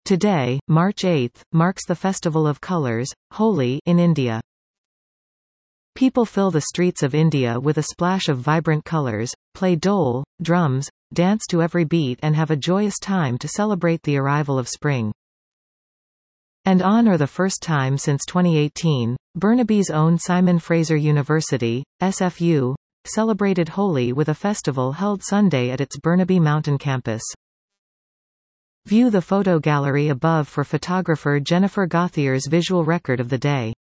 Today, March 8, marks the Festival of Colours, Holi, in India. People fill the streets of India with a splash of vibrant colours, play dole, drums, dance to every beat and have a joyous time to celebrate the arrival of spring. And on or the first time since 2018, Burnaby's own Simon Fraser University, SFU, celebrated Holi with a festival held Sunday at its Burnaby Mountain campus. View the photo gallery above for photographer Jennifer Gauthier's visual record of the day.